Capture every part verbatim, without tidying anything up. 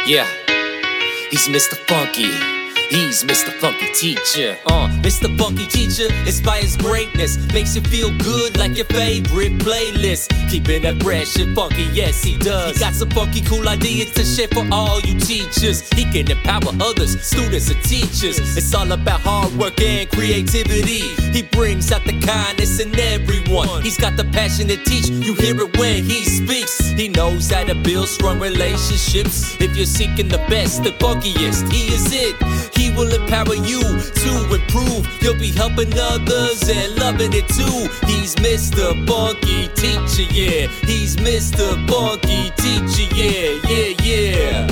Yeah, he's Mister Funky. He's Mister Funky Teacher. Uh, Mister Funky Teacher inspires greatness, makes you feel good like your favorite playlist. Keeping it fresh and funky, yes he does. He got some funky cool ideas to share for all you teachers. He can empower others, students and teachers. It's all about hard work and creativity. He brings out the kindness in everyone. He's got the passion to teach, you hear it when he speaks. He knows how to build strong relationships. If you're seeking the best, the funkiest, he is it. He will empower you to improve. You'll be helping others and loving it too. He's Mister Funky Teacher, yeah. He's Mister Funky Teacher, yeah, yeah, yeah.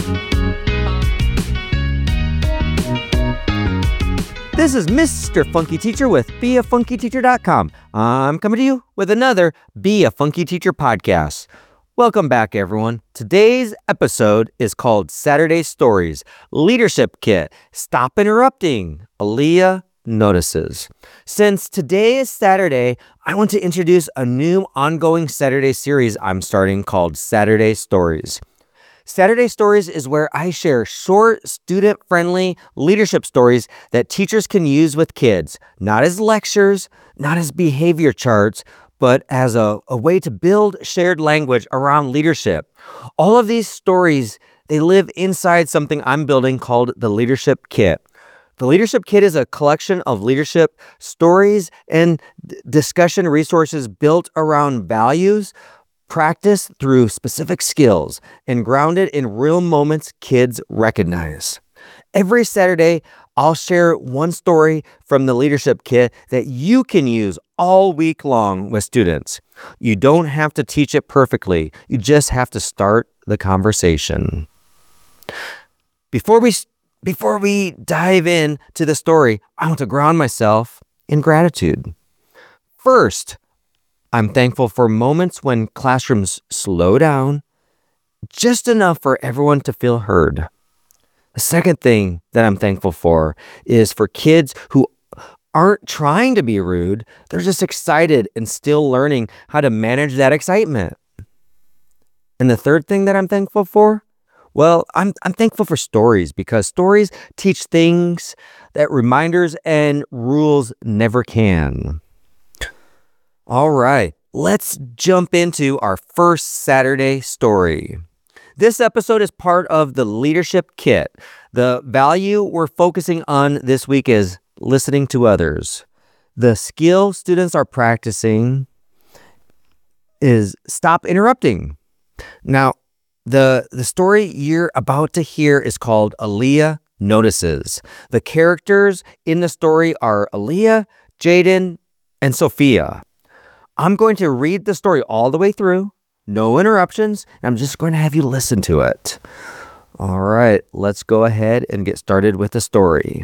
This is Mister Funky Teacher with be a funky teacher dot com. I'm coming to you with another Be a Funky Teacher podcast. Welcome back, everyone. Today's episode is called Saturday Stories, Leadership Kit, Stop Interrupting, Aaliyah Notices. Since today is Saturday, I want to introduce a new ongoing Saturday series I'm starting called Saturday Stories. Saturday Stories is where I share short, student-friendly leadership stories that teachers can use with kids, not as lectures, not as behavior charts, but as a, a way to build shared language around leadership. All of these stories, they live inside something I'm building called the Leadership Kit. The Leadership Kit is a collection of leadership stories and d- discussion resources built around values, practiced through specific skills, and grounded in real moments kids recognize. Every Saturday, I'll share one story from the Leadership Kit that you can use all week long with students. You don't have to teach it perfectly. You just have to start the conversation. Before we before we dive in to the story, I want to ground myself in gratitude. First, I'm thankful for moments when classrooms slow down just enough for everyone to feel heard. The second thing that I'm thankful for is for kids who aren't trying to be rude. They're just excited and still learning how to manage that excitement. And the third thing that I'm thankful for, well, I'm I'm thankful for stories because stories teach things that reminders and rules never can. All right, let's jump into our first Saturday story. This episode is part of the Leadership Kit. The value we're focusing on this week is listening to others. The skill students are practicing is stop interrupting. Now, the, the story you're about to hear is called Aaliyah Notices. The characters in the story are Aaliyah, Jaden, and Sophia. I'm going to read the story all the way through. No interruptions. I'm just going to have you listen to it. All right, let's go ahead and get started with the story.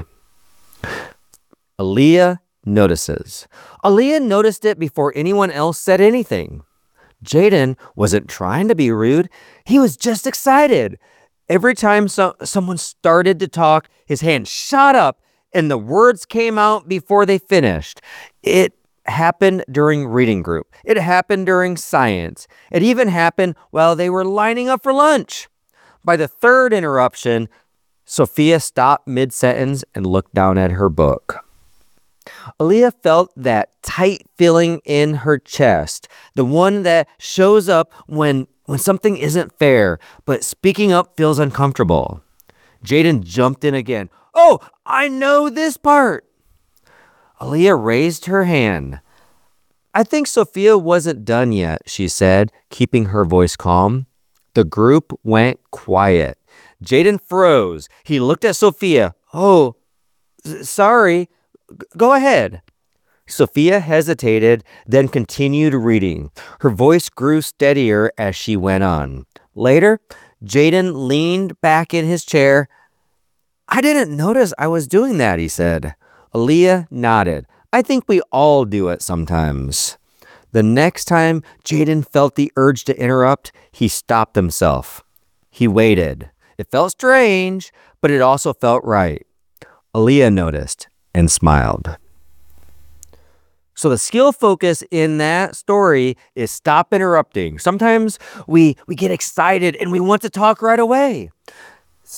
Aaliyah Notices. Aaliyah noticed it before anyone else said anything. Jaden wasn't trying to be rude. He was just excited. Every time so- someone started to talk, his hand shot up and the words came out before they finished. It happened during reading group. It happened during science. It even happened while they were lining up for lunch. By the third interruption, Sophia stopped mid-sentence and looked down at her book. Aaliyah felt that tight feeling in her chest, the one that shows up when, when something isn't fair, but speaking up feels uncomfortable. Jaden jumped in again. Oh, I know this part. Aaliyah raised her hand. I think Sophia wasn't done yet, she said, keeping her voice calm. The group went quiet. Jaden froze. He looked at Sophia. Oh, sorry. G- go ahead. Sophia hesitated, then continued reading. Her voice grew steadier as she went on. Later, Jaden leaned back in his chair. I didn't notice I was doing that, he said. Aaliyah nodded. I think we all do it sometimes. The next time Jaden felt the urge to interrupt, he stopped himself. He waited. It felt strange, but it also felt right. Aaliyah noticed and smiled. So the skill focus in that story is stop interrupting. Sometimes we, we get excited and we want to talk right away.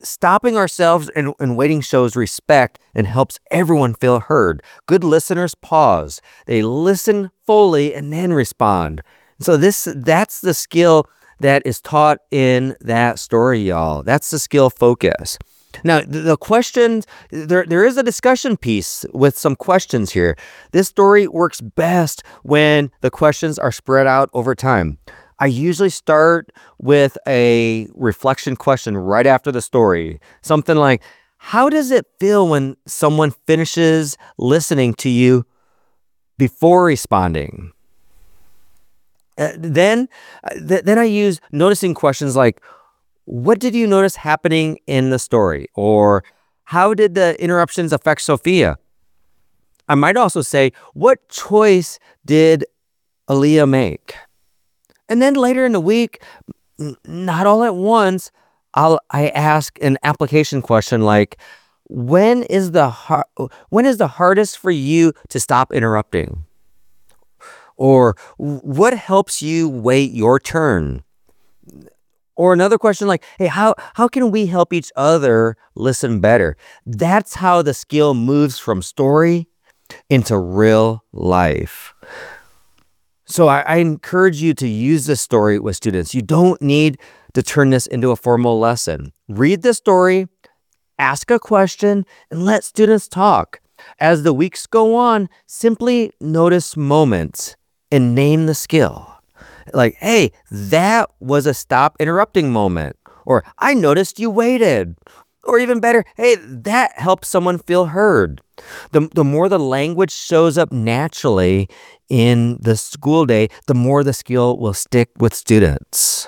stopping ourselves and, and waiting shows respect and helps everyone feel heard. Good listeners pause. They listen fully and then respond. So this that's the skill that is taught in that story, y'all. That's the skill focus. Now, the, the questions, there, there is a discussion piece with some questions here. This story works best when the questions are spread out over time. I usually start with a reflection question right after the story. Something like, how does it feel when someone finishes listening to you before responding? Uh, then, uh, th- then I use noticing questions like, what did you notice happening in the story? Or how did the interruptions affect Sophia? I might also say, what choice did Aaliyah make? And then later in the week, n- not all at once, I'll I ask an application question like, when is the har- when is the hardest for you to stop interrupting? Or what helps you wait your turn? Or another question like, hey, how, how can we help each other listen better? That's how the skill moves from story into real life. So I, I encourage you to use this story with students. You don't need to turn this into a formal lesson. Read the story, ask a question, and let students talk. As the weeks go on, simply notice moments and name the skill. Like, hey, that was a stop interrupting moment. Or I noticed you waited. Or even better, hey, that helped someone feel heard. The, the more the language shows up naturally in the school day, the more the skill will stick with students.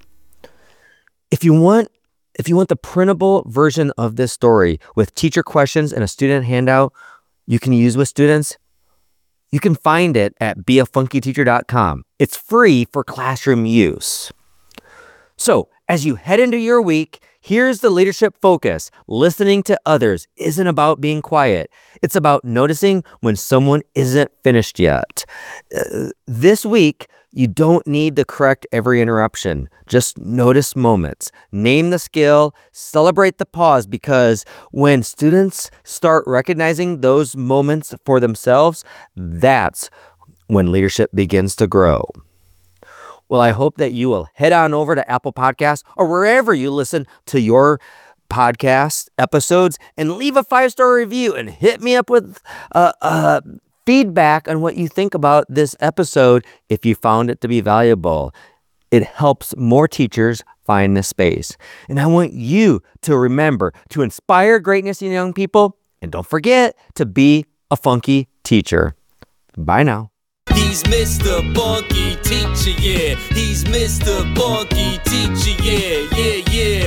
If you want, if you want the printable version of this story with teacher questions and a student handout you can use with students, you can find it at be a funky teacher dot com. It's free for classroom use. So, as you head into your week, here's the leadership focus. Listening to others isn't about being quiet. It's about noticing when someone isn't finished yet. Uh, this week, you don't need to correct every interruption. Just notice moments. Name the skill. Celebrate the pause, because when students start recognizing those moments for themselves, that's when leadership begins to grow. Well, I hope that you will head on over to Apple Podcasts or wherever you listen to your podcast episodes and leave a five-star review and hit me up with uh, uh, feedback on what you think about this episode if you found it to be valuable. It helps more teachers find this space. And I want you to remember to inspire greatness in young people, and don't forget to be a funky teacher. Bye now. He's Mister Funky Teacher, yeah. He's Mister Funky Teacher, yeah, yeah, yeah.